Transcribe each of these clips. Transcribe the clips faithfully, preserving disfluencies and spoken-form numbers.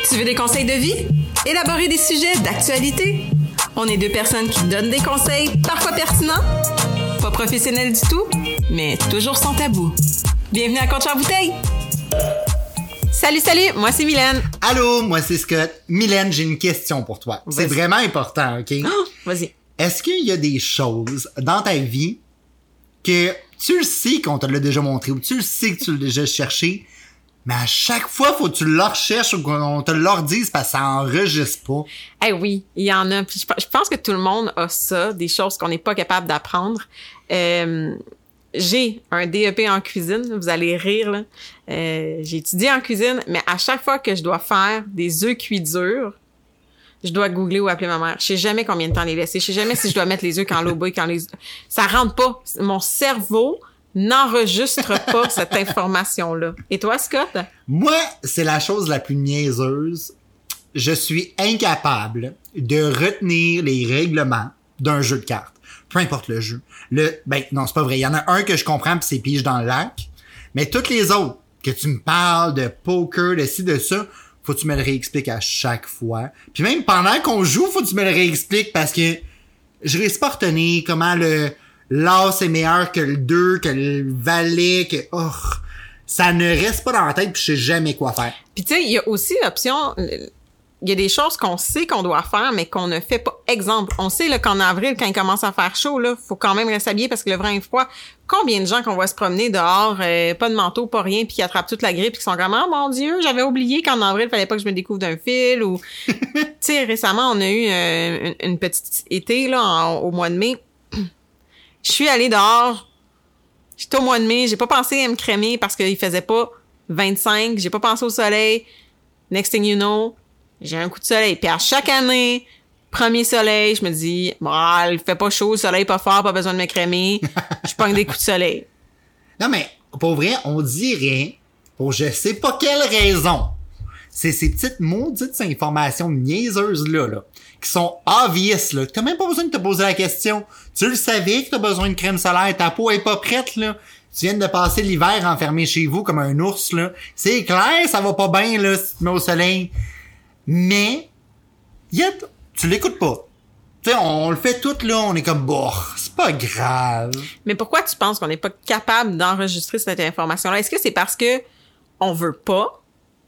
Tu veux des conseils de vie? Élaborer des sujets d'actualité? On est deux personnes qui donnent des conseils, parfois pertinents, pas professionnels du tout, mais toujours sans tabou. Bienvenue à Coach en bouteille! Salut, salut! Moi, c'est Mylène. Allô, moi, c'est Scott. Mylène, j'ai une question pour toi. Vas-y. C'est vraiment important, OK? Oh, vas-y. Est-ce qu'il y a des choses dans ta vie que tu le sais qu'on te l'a déjà montré ou tu le sais que tu l'as déjà cherché, mais à chaque fois, faut que tu le recherches ou qu'on te le redise parce que ça enregistre pas? Eh oui, il y en a. Puis je pense que tout le monde a ça, des choses qu'on n'est pas capable d'apprendre. Euh, j'ai un D E P en cuisine, vous allez rire, là. Euh, j'ai étudié en cuisine, mais à chaque fois que je dois faire des œufs cuits durs, je dois googler ou appeler ma mère. Je sais jamais combien de temps les laisser. Je sais jamais si je dois mettre les œufs quand l'eau bouille, quand les... Ça rentre pas. Mon cerveau n'enregistre pas cette information-là. Et toi, Scott? Moi, c'est la chose la plus niaiseuse. Je suis incapable de retenir les règlements d'un jeu de cartes. Peu importe le jeu. Le, ben, non, c'est pas vrai. Il y en a un que je comprends pis c'est Pige dans le lac. Mais toutes les autres, que tu me parles de poker, de ci, de ça, faut que tu me le réexpliques à chaque fois. Puis même pendant qu'on joue, faut que tu me le réexpliques parce que je réussis pas à retenir comment le l'as est meilleur que le deux, que le valet, que... Oh, ça ne reste pas dans la tête puis je sais jamais quoi faire. Puis tu sais, il y a aussi l'option... Il y a des choses qu'on sait qu'on doit faire, mais qu'on ne fait pas. Exemple, on sait là, qu'en avril, quand il commence à faire chaud, là, faut quand même rester habillé parce que le vent est froid. Combien de gens qu'on voit se promener dehors, euh, pas de manteau, pas rien, puis qui attrapent toute la grippe, puis qui sont comme « Oh mon Dieu, j'avais oublié qu'en avril, il fallait pas que je me découvre d'un fil. » Ou tu sais, récemment, on a eu euh, une, une petite été là en, au mois de mai. Je suis allée dehors. J'étais au mois de mai. J'ai pas pensé à me crémer parce qu'il faisait pas vingt-cinq. J'ai pas pensé au soleil. Next thing you know, j'ai un coup de soleil. Puis à chaque année, premier soleil, je me dis, bon, il fait pas chaud, le soleil pas fort, pas besoin de me crémer. Je pogne des coups de soleil. Non, mais pour vrai, on dirait, pour je sais pas quelle raison, c'est ces petites maudites informations niaiseuses-là, là, qui sont obvious, là, que t'as même pas besoin de te poser la question. Tu le savais que t'as besoin de crème solaire, ta peau est pas prête, là. Tu viens de passer l'hiver enfermé chez vous comme un ours, là. C'est clair, ça va pas bien, là, si tu te mets au soleil. Mais, y'a, tu l'écoutes pas. Tu sais, on, on le fait tout, là, on est comme, bah, c'est pas grave. Mais pourquoi tu penses qu'on n'est pas capable d'enregistrer cette information-là? Est-ce que c'est parce que on veut pas?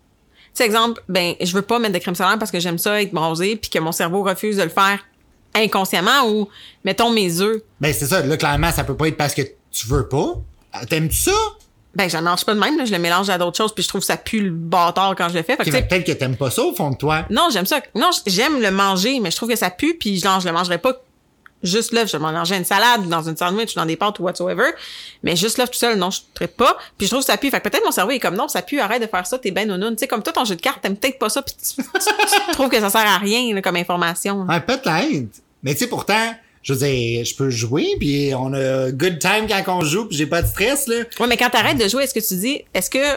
Tu sais, exemple, ben, je veux pas mettre de crème solaire parce que j'aime ça être bronzé puis que mon cerveau refuse de le faire inconsciemment ou, mettons, mes œufs. Ben, c'est ça. Là, clairement, ça peut pas être parce que tu veux pas. T'aimes-tu ça? Ben, j'en mange pas de même, là. Je le mélange à d'autres choses puis je trouve que ça pue le bâtard quand je le fais. Fait que, Okay, peut-être que t'aimes pas ça au fond de toi. Non, j'aime ça. Non, j'aime le manger, mais je trouve que ça pue puis genre, je le mangerais pas juste là. Je vais manger une salade, dans une sandwich, dans des pâtes ou whatsoever. Mais juste là, tout seul, non, je ne traite pas. Puis je trouve que ça pue. Fait que peut-être mon cerveau est comme, non, ça pue, arrête de faire ça, t'es ben nounoun. Tu sais, comme toi, ton jeu de cartes, t'aimes peut-être pas ça puis tu, tu, tu trouves que ça sert à rien, là, comme information. Ouais, peut-être. Mais tu sais, pourtant, je veux dire, je peux jouer puis on a good time quand on joue puis j'ai pas de stress, là. Ouais, mais quand t'arrêtes de jouer, est-ce que tu dis, est-ce que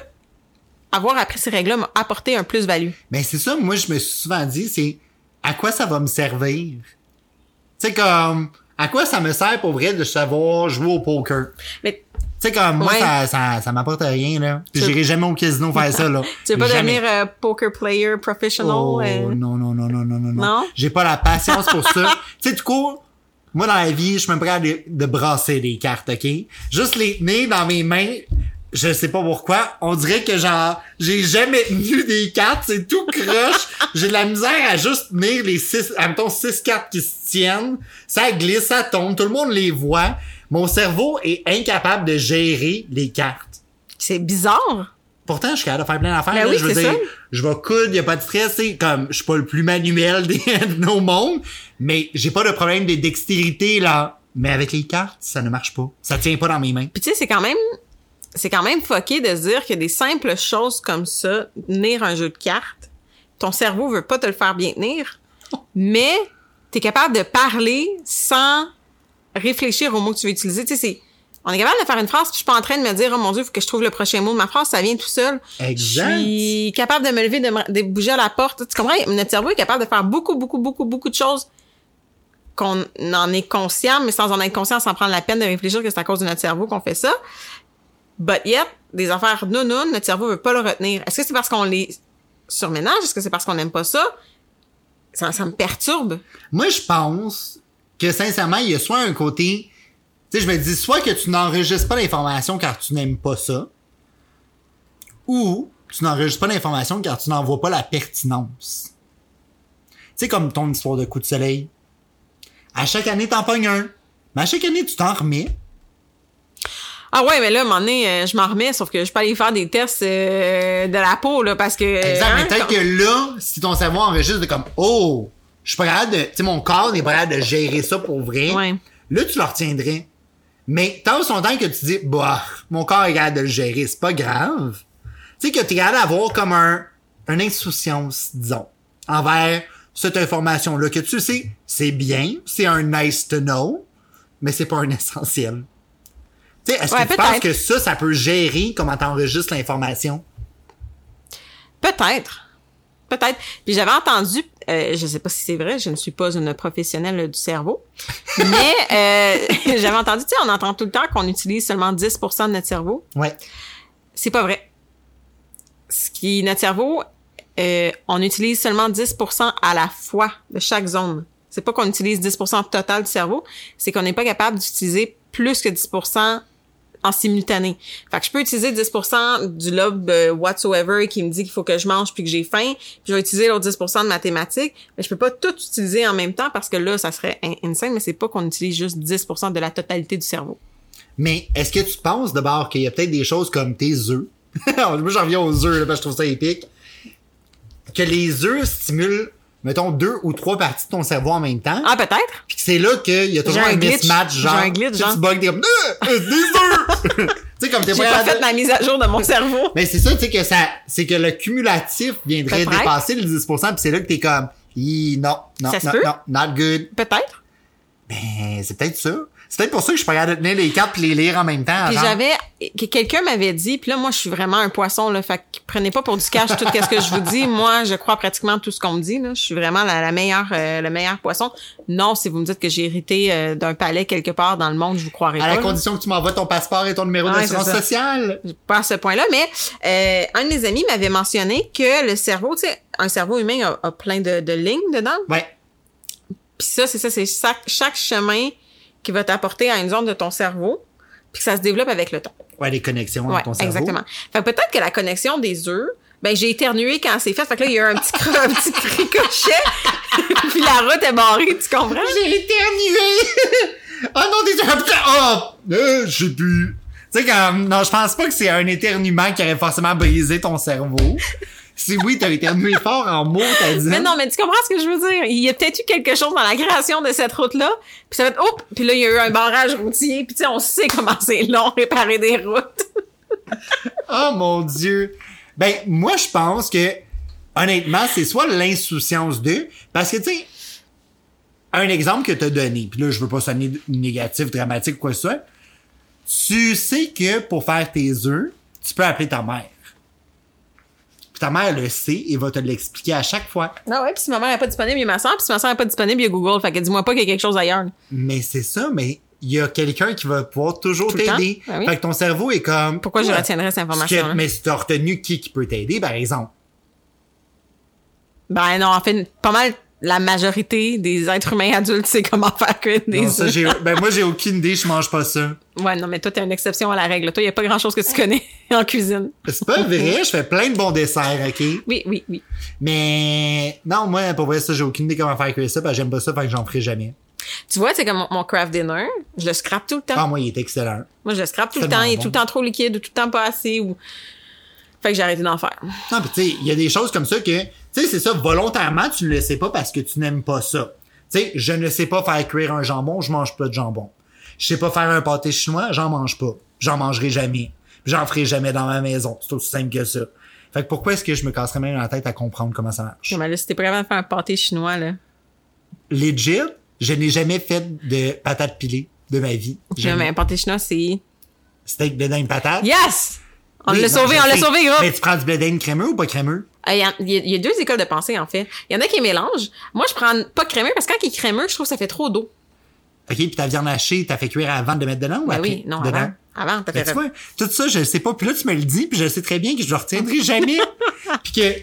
avoir appris ces règles-là m'a apporté un plus-value? Ben, c'est ça, moi, je me suis souvent dit, c'est à quoi ça va me servir? Tu sais, comme, à quoi ça me sert pour vrai de savoir jouer au poker? Mais, tu sais, comme, moi, ouais. ça, ça, ça m'apporte rien, là. Puis j'irai jamais au casino faire ça, là. Tu veux pas jamais. devenir euh, poker player professional? Oh, euh... non, non, non, non, non, non, Non? J'ai pas la patience pour ça. Tu sais, du coup, moi, dans la vie, je suis même prêt de, de brasser des cartes, OK? Juste les tenir dans mes mains, je sais pas pourquoi, on dirait que genre, j'ai jamais tenu des cartes, c'est tout croche. J'ai de la misère à juste tenir les six, admettons, six cartes qui se tiennent. Ça glisse, ça tombe, tout le monde les voit. Mon cerveau est incapable de gérer les cartes. C'est bizarre. Pourtant, je suis capable de faire plein d'affaires. Ben là, oui, je veux c'est dire, ça. je vais coudre, y a pas de stress, c'est comme, je suis pas le plus manuel des, de nos mondes, mais j'ai pas de problème de dextérité, là. Mais avec les cartes, ça ne marche pas. Ça tient pas dans mes mains. Puis tu sais, c'est quand même, c'est quand même fucké de se dire que des simples choses comme ça, tenir un jeu de cartes, ton cerveau veut pas te le faire bien tenir, mais t'es capable de parler sans réfléchir aux mots que tu veux utiliser. Tu sais, c'est, on est capable de faire une phrase, puis je suis pas en train de me dire, oh mon Dieu, il faut que je trouve le prochain mot de ma phrase, ça vient tout seul. Exact. Je suis capable de me lever, de, me, de bouger à la porte. Tu comprends? Notre cerveau est capable de faire beaucoup, beaucoup, beaucoup, beaucoup de choses qu'on en est conscient, mais sans en être conscient, sans prendre la peine de réfléchir que c'est à cause de notre cerveau qu'on fait ça. But yet, des affaires non-non, notre cerveau veut pas le retenir. Est-ce que c'est parce qu'on les surménage? Est-ce que c'est parce qu'on n'aime pas ça? Ça, ça me perturbe. Moi, je pense que, sincèrement, il y a soit un côté... Tu sais, je me dis, soit que tu n'enregistres pas l'information car tu n'aimes pas ça, ou tu n'enregistres pas l'information car tu n'en vois pas la pertinence. Tu sais, comme ton histoire de coup de soleil. À chaque année, t'en pognes un. Mais à chaque année, tu t'en remets. Ah ouais, mais là, à un moment donné, euh, je m'en remets, sauf que je peux aller faire des tests euh, de la peau, là, parce que... Exact, hein, mais peut-être comme... que là, si ton cerveau enregistre de comme, oh, je suis pas capable de... Tu sais, mon corps n'est pas capable de gérer ça pour vrai. Ouais. Là, tu le retiendrais. Mais tant son temps que tu dis, bah, mon corps est capable de le gérer, c'est pas grave. Tu sais, que t'es capable d'avoir comme un, une insouciance, disons, envers cette information-là, que tu sais, c'est bien, c'est un nice to know, mais c'est pas un essentiel. Tu sais, est-ce Ouais, que tu peut-être. penses que ça, ça peut gérer comment t'enregistres l'information? Peut-être. Peut-être. Puis j'avais entendu, euh, je sais pas si c'est vrai, je ne suis pas une professionnelle du cerveau, mais euh, j'avais entendu, tu sais, on entend tout le temps qu'on utilise seulement dix pour cent de notre cerveau. Ouais. C'est pas vrai. Ce qui, notre cerveau, euh, on utilise seulement dix pour cent à la fois de chaque zone. C'est pas qu'on utilise dix pour cent total du cerveau, c'est qu'on n'est pas capable d'utiliser plus que dix pour cent en simultané. Fait que je peux utiliser dix pour cent du lobe euh, whatsoever qui me dit qu'il faut que je mange puis que j'ai faim, puis je vais utiliser l'autre dix pour cent de mathématiques, mais je peux pas tout utiliser en même temps parce que là, ça serait in- insane, mais c'est pas qu'on utilise juste dix pour cent de la totalité du cerveau. Mais est-ce que tu penses d'abord qu'il y a peut-être des choses comme tes œufs? Moi, j'en reviens aux œufs, là, parce que je trouve ça épique. Que les œufs stimulent, mettons, deux ou trois parties de ton cerveau en même temps. Ah, peut-être? Puis que c'est là qu'il y a toujours J'ai un un glitch. mismatch, genre. J'ai un glitch, tu sais, genre. tu bugs, t'es comme, ah, euh, des œufs! Tu sais, comme t'es J'ai pas capable refait de- ma mise à jour de mon cerveau. Mais c'est ça, tu sais, que ça, c'est que le cumulatif viendrait Peut-être. dépasser le dix pour cent, puis c'est là que t'es comme, Hi, non, non, Ça se non, peut. non, not good. Peut-être. Ben, c'est peut-être ça. C'est peut-être pour ça que je suis pas capable de tenir les cartes pis les lire en même temps. Puis genre. j'avais que quelqu'un m'avait dit, puis là moi je suis vraiment un poisson là, fait que prenez pas pour du cash tout ce que je vous dis. Moi, je crois pratiquement tout ce qu'on me dit là, je suis vraiment la, la meilleure euh, le meilleur poisson. Non, si vous me dites que j'ai hérité euh, d'un palais quelque part dans le monde, je vous croirais À pas. la là. condition que tu m'envoies ton passeport et ton numéro Ouais, d'assurance c'est ça. sociale. Pas à ce point-là, mais euh, un de mes amis m'avait mentionné que le cerveau, tu sais, un cerveau humain a, a plein de, de lignes dedans. Ouais. Puis ça, c'est ça, c'est chaque, chaque chemin qui va t'apporter à une zone de ton cerveau, puis que ça se développe avec le temps. Ouais, les connexions Ouais, avec ton cerveau. exactement. Fait que peut-être que la connexion des œufs, ben j'ai éternué quand c'est fait, fait que là il y a eu un petit cro- un petit ricochet, puis la route est barrée, tu comprends? J'ai éternué! Oh non, des ah, putain! Oh! Euh, je sais plus. Tu sais, comme, non, je pense pas que c'est un éternuement qui aurait forcément brisé ton cerveau. Si oui, t'as éternué fort en mots, t'as dit. Mais non, mais tu comprends ce que je veux dire? Il y a peut-être eu quelque chose dans la création de cette route-là, puis ça va être, oups, puis là, il y a eu un barrage routier, puis tu sais, on sait comment c'est long réparer des routes. Oh mon Dieu! Ben, moi, je pense que, honnêtement, c'est soit l'insouciance d'eux, parce que, tu sais, un exemple que t'as donné, puis là, je veux pas sonner négatif, dramatique, quoi que ce soit, tu sais que pour faire tes œufs, tu peux appeler ta mère. Puis ta mère le sait et va te l'expliquer à chaque fois. Ah ouais, puis si ma mère n'est pas disponible, il y a ma soeur, puis si ma soeur n'est pas disponible, il y a Google, fait que dis-moi pas qu'il y a quelque chose ailleurs. Mais c'est ça, mais il y a quelqu'un qui va pouvoir toujours Tout le t'aider. temps? Ben oui. Fait que ton cerveau est comme... Pourquoi je Ouais. retiendrais cette Ce information-là? que- Mais si t'as retenu qui qui peut t'aider, par exemple. Ben non, en fait, pas mal la majorité des êtres humains adultes sait comment faire cuire des Non, ça, œufs. j'ai, ben moi, j'ai aucune idée, je mange pas ça. Ouais, non, mais toi, t'es une exception à la règle. Toi, il y a pas grand-chose que tu connais en cuisine. C'est pas vrai, je fais plein de bons desserts, OK? Oui, oui, oui. Mais non, moi, pour vrai, ça, j'ai aucune idée comment faire cuire ça, parce que j'aime pas ça, fait que j'en ferai jamais. Tu vois, c'est comme mon, mon craft dinner, je le scrape tout le temps. Ah, moi, il est excellent. Moi, je le scrape tout le Tellement temps. Il est bon. tout le temps trop liquide ou tout le temps pas assez. Ou... Fait que j'ai arrêté d'en faire. Non, pis tu sais, il y a des choses comme ça que, tu sais, c'est ça, volontairement, tu ne le sais pas parce que tu n'aimes pas ça. Tu sais, je ne sais pas faire cuire un jambon, je mange pas de jambon. Je sais pas faire un pâté chinois, j'en mange pas. J'en mangerai jamais. J'en ferai jamais dans ma maison. C'est aussi simple que ça. Fait que pourquoi est-ce que je me casserais même la tête à comprendre comment ça marche? Mais là, si t'es pas capable de faire un pâté chinois, là. Legit, je n'ai jamais fait de patates pilées de ma vie. Non, Jamais. mais un pâté chinois, c'est... Steak blé d'Inde patate. Yes! On Oui, l'a non, sauvé, je on l'a sais. sauvé, gros! Mais tu prends du blé d'Inde crémeux ou pas crémeux? Il y, a, il y a- il y a deux écoles de pensée, en fait. Il y en a qui mélangent. Moi, je prends pas crémeux parce que quand il est crémeux, je trouve que ça fait trop d'eau. OK, puis ta viande hachée, t'as fait cuire avant de mettre dedans ou Ben après? oui, non, dedans? avant. Avant, t'as Ben, fait... tu vois, tout ça, je le sais pas. Puis là, tu me le dis, puis je sais très bien que je le retiendrai jamais. Puis que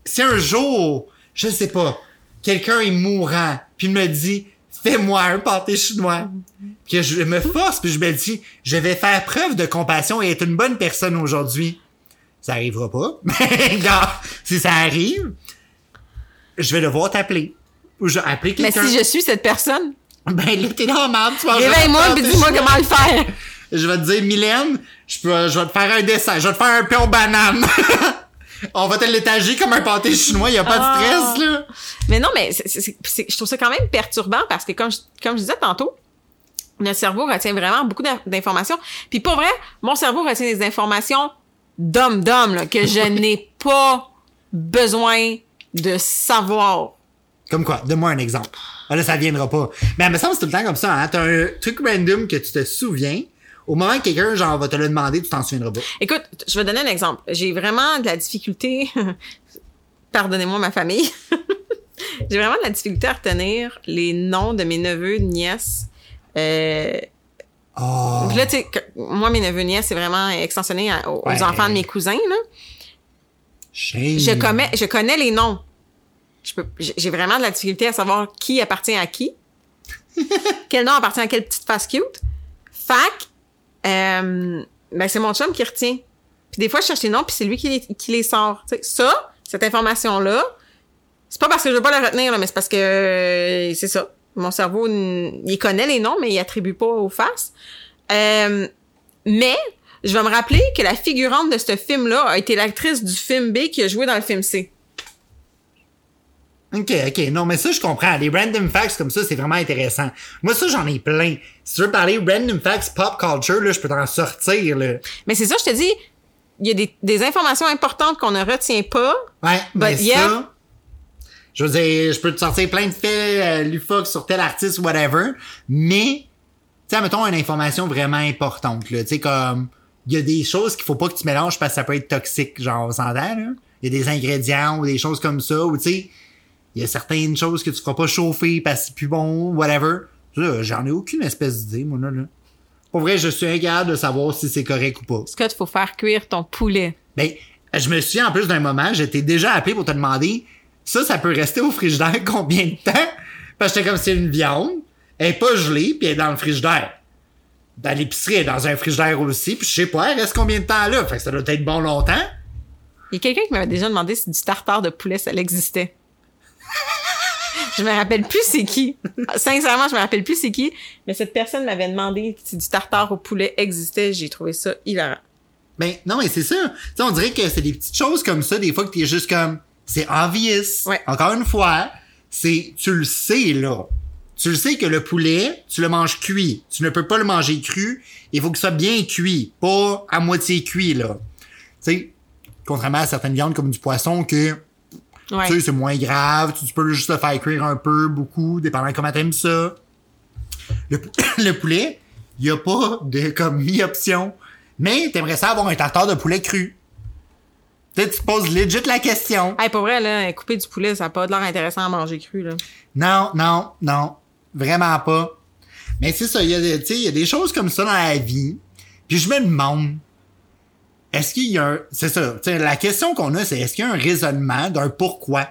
si un jour, je sais pas, quelqu'un est mourant, puis me dit, fais-moi un pâté chinois, que je me force, puis je me dis, je vais faire preuve de compassion et être une bonne personne aujourd'hui. Ça arrivera pas. Mais regarde, si ça arrive, je vais devoir t'appeler. Ou je vais appeler quelqu'un. Mais si je suis cette personne... Ben là, t'es dans la merde, tu vas... Réveille-moi pis dis-moi comment le faire. Je vais te dire, Mylène, je peux, je vais te faire un dessin, je vais te faire un pain aux bananes. On va te l'étager comme un pâté chinois, y a pas ah. de stress, là. Mais non, mais c'est, c'est, c'est, je trouve ça quand même perturbant parce que comme je, comme je disais tantôt, notre cerveau retient vraiment beaucoup d'informations. Puis pour vrai, mon cerveau retient des informations d'homme d'homme, là, que je n'ai pas besoin de savoir. Comme quoi? Donne-moi un exemple. Ah là, ça viendra pas. Mais il me semble que c'est tout le temps comme ça, hein. T'as un truc random que tu te souviens. Au moment que quelqu'un, genre, va te le demander, tu t'en souviendras pas. Écoute, je vais donner un exemple. J'ai vraiment de la difficulté... Pardonnez-moi ma famille. J'ai vraiment de la difficulté à retenir les noms de mes neveux, nièces. Euh... Oh. Puis là, tu sais, moi, mes neveux, nièces, c'est vraiment extensionné à, aux ouais. enfants de mes cousins, là. Shame. Je connais, je connais les noms. Je peux, j'ai vraiment de la difficulté à savoir qui appartient à qui. Quel nom appartient à quelle petite face cute. Fac, euh, ben c'est mon chum qui retient. Puis des fois, je cherche les noms, puis c'est lui qui les, qui les sort. T'sais, ça, cette information-là, c'est pas parce que je veux pas la retenir, là, mais c'est parce que euh, c'est ça. Mon cerveau, il connaît les noms, mais il attribue pas aux faces. Euh, mais je vais me rappeler que la figurante de ce film-là a été l'actrice du film B qui a joué dans le film C. OK, OK. Non, mais ça, je comprends. Les random facts comme ça, c'est vraiment intéressant. Moi, ça, j'en ai plein. Si tu veux parler random facts pop culture, là, je peux t'en sortir, là. Mais c'est ça, je te dis, il y a des, des informations importantes qu'on ne retient pas. Ouais, mais yeah. ça... Je veux dire, je peux te sortir plein de faits, euh, Lufox sur tel artiste, whatever, mais, tu sais, mettons une information vraiment importante, là. Tu sais, comme, il y a des choses qu'il faut pas que tu mélanges parce que ça peut être toxique, genre, on s'entend, là. Il y a des ingrédients ou des choses comme ça, ou tu sais, il y a certaines choses que tu feras pas chauffer parce que c'est plus bon, whatever. Là, j'en ai aucune espèce d'idée, moi, là, là. Pour vrai, je suis incapable de savoir si c'est correct ou pas. Scott, faut faire cuire ton poulet. Ben, je me souviens en plus d'un moment, j'étais déjà appelé pour te demander, ça, ça peut rester au frigidaire combien de temps? Parce que j'étais comme, c'est une viande, elle est pas gelée, puis elle est dans le frigidaire. Dans l'épicerie, elle est dans un frigidaire aussi, puis je sais pas, elle reste combien de temps là? Fait que ça doit être bon longtemps. Il y a quelqu'un qui m'avait déjà demandé si du tartare de poulet, ça existait. Je me rappelle plus c'est qui. Sincèrement, je me rappelle plus c'est qui. Mais cette personne m'avait demandé si du tartare au poulet existait. J'ai trouvé ça hilarant. Ben, non, mais c'est ça. Tu sais, on dirait que c'est des petites choses comme ça, des fois que t'es juste comme, c'est obvious. Ouais. Encore une fois, c'est, tu le sais, là. Tu le sais que le poulet, tu le manges cuit. Tu ne peux pas le manger cru. Il faut que ça soit bien cuit. Pas à moitié cuit, là. Tu sais, contrairement à certaines viandes comme du poisson que, ouais. Tu sais, c'est moins grave. Tu, tu peux juste le faire cuire un peu, beaucoup, dépendant de comment t'aimes ça. Le, le poulet, il y a pas de, comme, mi-option. Mais t'aimerais ça avoir un tartare de poulet cru. Tu sais, tu te poses legit la question. Hey, pour vrai, là, couper du poulet, ça n'a pas de l'air intéressant à manger cru, là. Non, non, non. Vraiment pas. Mais c'est ça, il y a, tu sais, il y a des choses comme ça dans la vie. Puis je me demande, est-ce qu'il y a un... C'est ça, tu sais, la question qu'on a, c'est est-ce qu'il y a un raisonnement d'un pourquoi?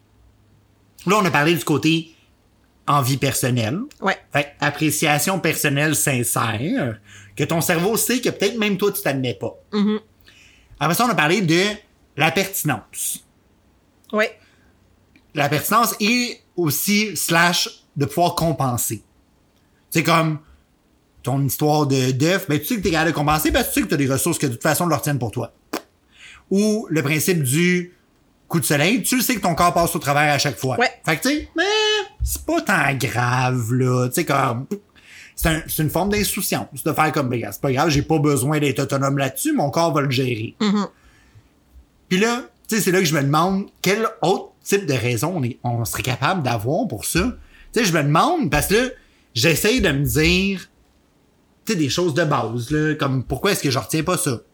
Là, on a parlé du côté envie personnelle. Ouais. Fait appréciation personnelle sincère, que ton cerveau sait que peut-être même toi, tu t'admets pas. Mm-hmm. Après ça, on a parlé de la pertinence. Ouais. La pertinence et aussi slash de pouvoir compenser. C'est comme ton histoire de d'œuf, ben tu sais que t'es capable de compenser parce que tu sais que t'as des ressources que de toute façon le retiennent pour toi. Ou le principe du coup de soleil, tu sais que ton corps passe au travers à chaque fois. Ouais. Fait que tu sais, mais c'est pas tant grave là, tu sais comme c'est, un, c'est une forme d'insouciance de faire comme ben, c'est pas grave, j'ai pas besoin d'être autonome là-dessus, mon corps va le gérer. Mm-hmm. Puis là, tu sais, c'est là que je me demande quel autre type de raison on, est, on serait capable d'avoir pour ça. Tu sais, je me demande, parce que là, j'essaye de me dire, tu sais, des choses de base, là, comme pourquoi est-ce que je retiens pas ça?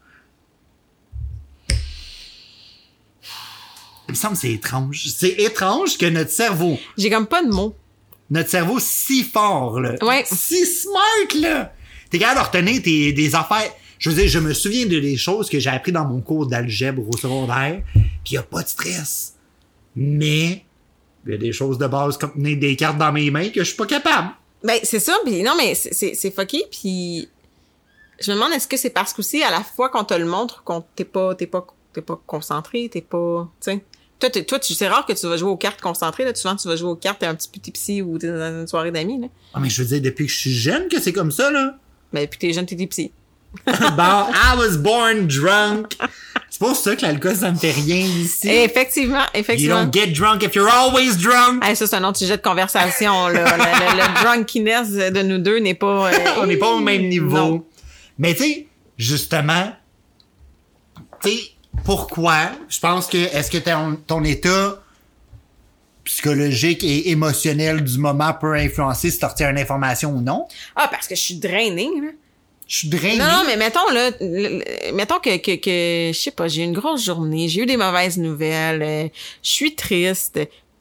Il me semble que c'est étrange. C'est étrange que notre cerveau... J'ai comme pas de mots. Notre cerveau si fort, là. Ouais. Si smart, là. T'es capable de retenir tes, des affaires... Je veux dire, je me souviens de des choses que j'ai appris dans mon cours d'algèbre au secondaire, puis puis il y a pas de stress. Mais il y a des choses de base comme tenir des cartes dans mes mains que je suis pas capable. Ben, c'est ça, puis non, mais c'est, c'est, c'est fucké, puis je me demande, est-ce que c'est parce qu'aussi, à la fois qu'on te le montre, qu'on t'es pas, t'es pas, t'es pas concentré, t'es pas, tu sais. Toi, t'es, toi, tu, c'est rare que tu vas jouer aux cartes concentrées, là. Souvent, tu vas jouer aux cartes, t'es un petit peu tipsy ou t'es dans une soirée d'amis, là. Ah, mais je veux dire, depuis que je suis jeune que c'est comme ça, là. Ben, puis t'es jeune, t'es tipsy. Bon, I was born drunk. C'est pour ça que l'alcool, ça me fait rien ici. Effectivement, You effectivement. don't get drunk if you're always drunk. Hey, ça, c'est un autre sujet de conversation, là. le, le, le drunkiness de nous deux n'est pas... euh, On n'est pas au même niveau. Non. Mais tu sais, justement, tu sais, pourquoi? Je pense que, est-ce que ton, ton état psychologique et émotionnel du moment peut influencer si tu retiens une information ou non? Ah, parce que je suis drainée, là. Je suis drainé. Non, non, mais mettons, là, le- le- mettons que, que, que, je sais pas, j'ai eu une grosse journée, j'ai eu des mauvaises nouvelles, euh, je suis triste.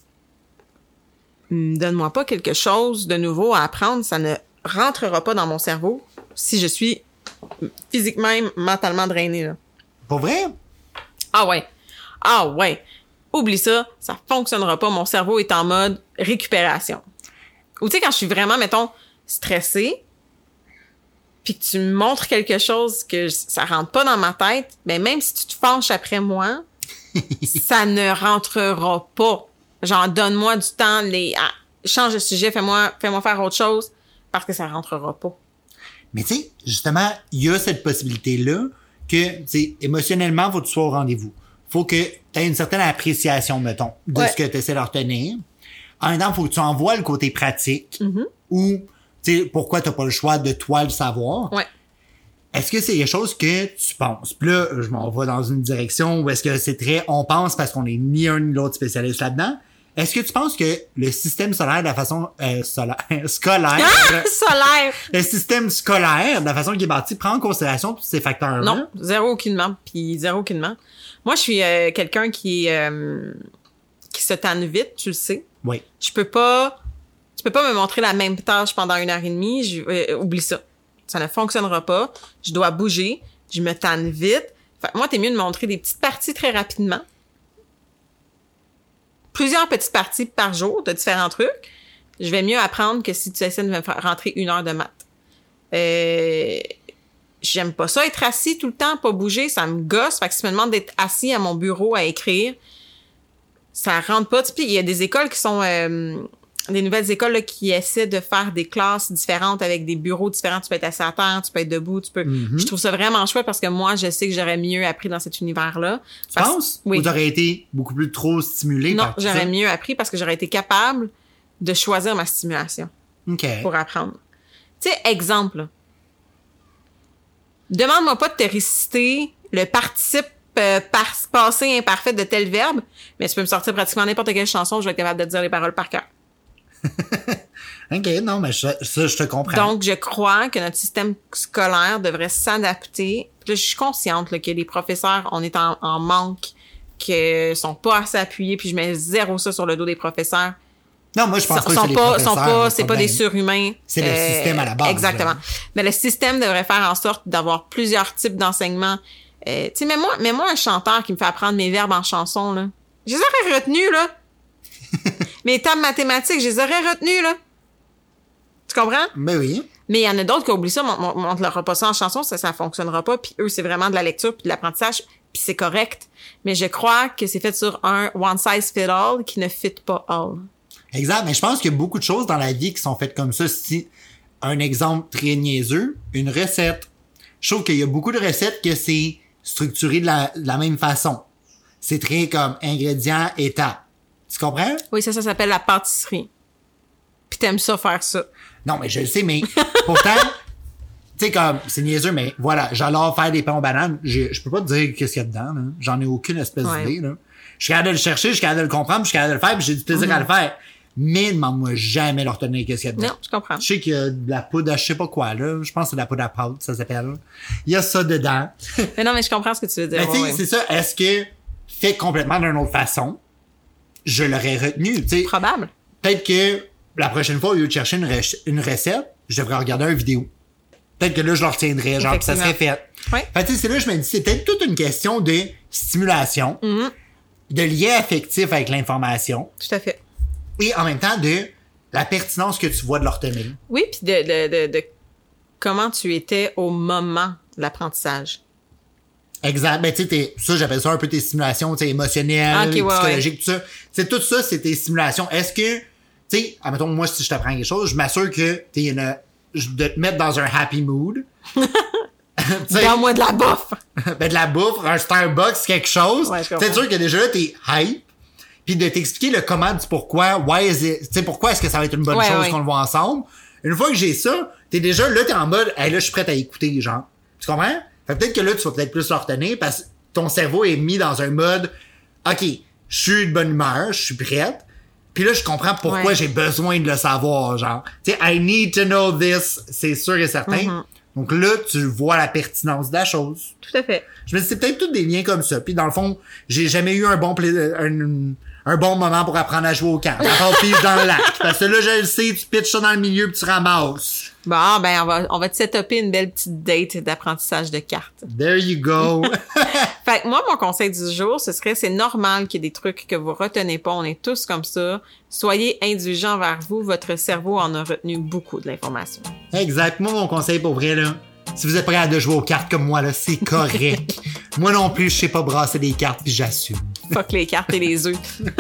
Hum, Donne-moi pas quelque chose de nouveau à apprendre, ça ne rentrera pas dans mon cerveau si je suis physiquement et mentalement drainée, là. Pour vrai? Ah ouais. Ah ouais. Oublie ça, ça fonctionnera pas. Mon cerveau est en mode récupération. Ou tu sais, quand je suis vraiment, mettons, stressée, puis que tu me montres quelque chose que ça rentre pas dans ma tête, ben même si tu te fâches après moi, ça ne rentrera pas. Genre, donne-moi du temps, les, ah, change de sujet, fais-moi, fais-moi faire autre chose, parce que ça rentrera pas. Mais tu sais, justement, il y a cette possibilité-là que, tu sais, émotionnellement, faut que tu sois au rendez-vous. Faut que tu aies une certaine appréciation, mettons, de Ouais. ce que tu essaies de retenir. En même temps, faut que tu envoies le côté pratique Mm-hmm. ou, tu sais, pourquoi t'as pas le choix de toi le savoir. Ouais. Est-ce que c'est des choses que tu penses? Puis là, je m'en vais dans une direction où est-ce que c'est très on pense parce qu'on est ni un ni l'autre spécialiste là-dedans. Est-ce que tu penses que le système solaire de la façon euh, solaire, scolaire, Ah! Solaire! le système scolaire de la façon qu'il est bâti prend en considération tous ces facteurs-là? Non, zéro aucunement. Puis zéro aucunement. Moi, je suis euh, quelqu'un qui euh, qui se tanne vite, tu le sais. Oui. Je peux pas... Tu peux pas me montrer la même tâche pendant une heure et demie. Je, euh, oublie ça. Ça ne fonctionnera pas. Je dois bouger. Je me tanne vite. Fait que moi, t'es mieux de montrer des petites parties très rapidement. Plusieurs petites parties par jour de différents trucs. Je vais mieux apprendre que si tu essaies de me faire rentrer une heure de maths. Euh, j'aime pas ça, être assis tout le temps, pas bouger, ça me gosse. Fait que si tu me demandes d'être assis à mon bureau à écrire, ça rentre pas. Puis il y a des écoles qui sont... Euh, des nouvelles écoles là, qui essaient de faire des classes différentes avec des bureaux différents. Tu peux être assis à terre, tu peux être debout, tu peux... Mm-hmm. Je trouve ça vraiment chouette parce que moi, je sais que j'aurais mieux appris dans cet univers-là. Tu Parce- penses? Oui. Ou t'aurais été beaucoup plus trop stimulé Non, par tout j'aurais ça? mieux appris parce que j'aurais été capable de choisir ma stimulation OK. pour apprendre. Tu sais, exemple, là. Demande-moi pas de te réciter le participe euh, par- passé imparfait de tel verbe, mais tu peux me sortir pratiquement n'importe quelle chanson, je vais être capable de te dire les paroles par cœur. OK, non, mais ça, ça, je te comprends. Donc, je crois que notre système scolaire devrait s'adapter. Puis là, je suis consciente là, que les professeurs, on est en, en manque, que sont pas assez appuyés, puis je mets zéro ça sur le dos des professeurs. non, moi, je pense sont, pas que sont c'est les pas, professeurs. sont pas, le c'est pas des problème. surhumains. C'est le système à la base, Exactement. là. Mais le système devrait faire en sorte d'avoir plusieurs types d'enseignements. Euh, tu sais, mais moi, mais moi, un chanteur qui me fait apprendre mes verbes en chanson, là, je les aurais retenus, là. Mes tables mathématiques, je les aurais retenus, là. Tu comprends? Ben oui. Mais il y en a d'autres qui oublient ça, on, on, on te leur pas ça en chanson, ça, ça fonctionnera pas. Puis eux, c'est vraiment de la lecture puis de l'apprentissage, puis c'est correct. Mais je crois que c'est fait sur un one size fit all qui ne fit pas all. Exact. Mais je pense qu'il y a beaucoup de choses dans la vie qui sont faites comme ça. Si un exemple très niaiseux, une recette. Je trouve qu'il y a beaucoup de recettes que c'est structuré de la, de la même façon. C'est très comme ingrédients, étapes. Tu comprends? Oui, ça, ça s'appelle la pâtisserie. Puis t'aimes ça faire ça. Non, mais je le sais, mais pourtant, tu sais, comme, c'est niaiseux, mais voilà, j'adore faire des pains aux bananes. Je, je peux pas te dire qu'est-ce qu'il y a dedans, là. J'en ai aucune espèce Ouais. d'idée, là. Je suis capable de le chercher, je suis capable de le comprendre, puis je suis capable de le faire, puis j'ai du plaisir Mm-hmm. à le faire. Mais demande-moi jamais de retenir qu'est-ce qu'il y a dedans. Non, je comprends. Je sais qu'il y a de la poudre à je sais pas quoi, là. Je pense que c'est de la poudre à pâte, ça s'appelle. Il y a ça dedans. Mais non, mais je comprends ce que tu veux dire. Mais tu sais, ouais, ouais. c'est ça. Est-ce que, fait complètement d'une autre façon, je l'aurais retenu, tu sais. Probable. Peut-être que la prochaine fois, au lieu de chercher une, re- une recette, je devrais regarder une vidéo. Peut-être que là, je le retiendrais, genre, pis ça serait fait. Ouais. Fait que tu sais, c'est là, je me dis, c'est peut-être toute une question de stimulation. Mhm. de lien affectif avec l'information. Tout à fait. Et en même temps, de la pertinence que tu vois de leur tenir. Oui, puis de, de, de, de comment tu étais au moment de l'apprentissage. Exact. Ben, tu sais, ça, j'appelle ça un peu tes stimulations, tu sais, émotionnelles, okay, ouais, psychologiques, ouais. tout ça. C'est tout ça, c'est tes stimulations. Est-ce que, tu sais, admettons, moi, si je t'apprends quelque chose, je m'assure que t'es une, de te mettre dans un happy mood. Donne-moi de la bouffe! Ben, de la bouffe, un Starbucks, quelque chose. Ouais, c'est sûr que déjà là, t'es hype. Puis de t'expliquer le comment du pourquoi, why is it, tu sais, pourquoi est-ce que ça va être une bonne ouais, chose ouais. qu'on le voit ensemble. Une fois que j'ai ça, t'es déjà, là, t'es en mode, hey, là, je suis prête à écouter, genre. Tu comprends? Fait peut-être que là, tu vas peut-être plus le retenir parce que ton cerveau est mis dans un mode, OK, je suis de bonne humeur, je suis prête. Puis là, je comprends pourquoi ouais. j'ai besoin de le savoir, genre. Tu sais, I need to know this, c'est sûr et certain. Mm-hmm. Donc là, tu vois la pertinence de la chose. Tout à fait. Je me dis, c'est peut-être tous des liens comme ça. Puis dans le fond, j'ai jamais eu un bon pla... un, un bon moment pour apprendre à jouer au camp. À part pige dans le lac. Parce que là, je le sais, tu pitches ça dans le milieu puis tu ramasses. Bon, ben, on va, on va te set-upper une belle petite date d'apprentissage de cartes. There you go. Fait que moi, mon conseil du jour, ce serait, c'est normal qu'il y ait des trucs que vous retenez pas. On est tous comme ça. Soyez indulgents vers vous. Votre cerveau en a retenu beaucoup de l'information. Exact. Moi, mon conseil pour vrai, là, si vous êtes prêt à jouer aux cartes comme moi, là, c'est correct. Moi non plus, je sais pas brasser des cartes puis j'assume. Fuck les cartes et les œufs.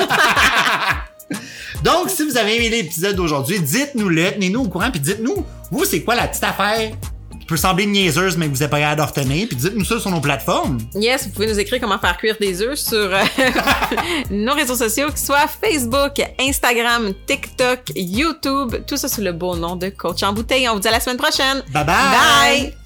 Donc, si vous avez aimé l'épisode d'aujourd'hui, dites-nous-le, tenez-nous au courant, puis dites-nous, vous, c'est quoi la petite affaire qui peut sembler niaiseuse, mais que vous êtes pas capable de retenir, puis dites-nous ça sur nos plateformes. Yes, vous pouvez nous écrire comment faire cuire des œufs sur euh, nos réseaux sociaux, que ce soit Facebook, Instagram, TikTok, YouTube, tout ça sous le beau nom de Coach en bouteille. On vous dit à la semaine prochaine. Bye bye! Bye!